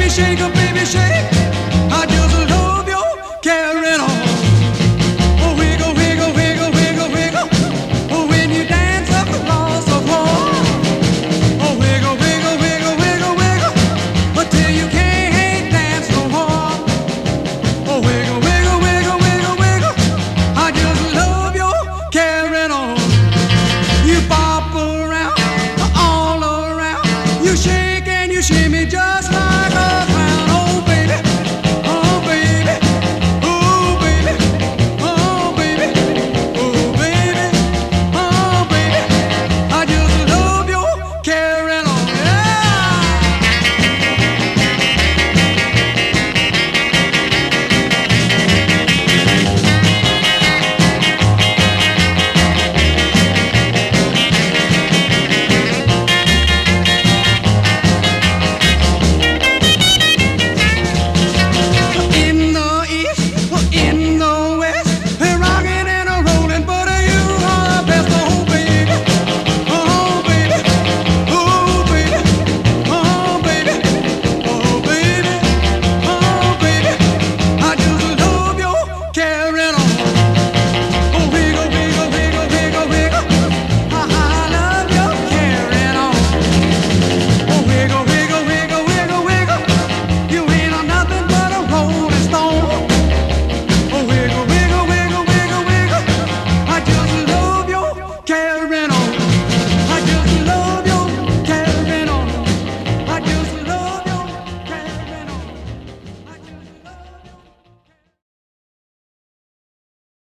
shake, oh baby, shake. I just love your carrying on. Oh, wiggle, wiggle, wiggle, wiggle, wiggle. Oh, when you dance across the floor. Oh, wiggle, wiggle, wiggle, wiggle, wiggle, until you can't dance no more. Oh, wiggle, wiggle, wiggle, wiggle, wiggle. I just love your carrying on. You bop around, all around. You shake and you shimmy.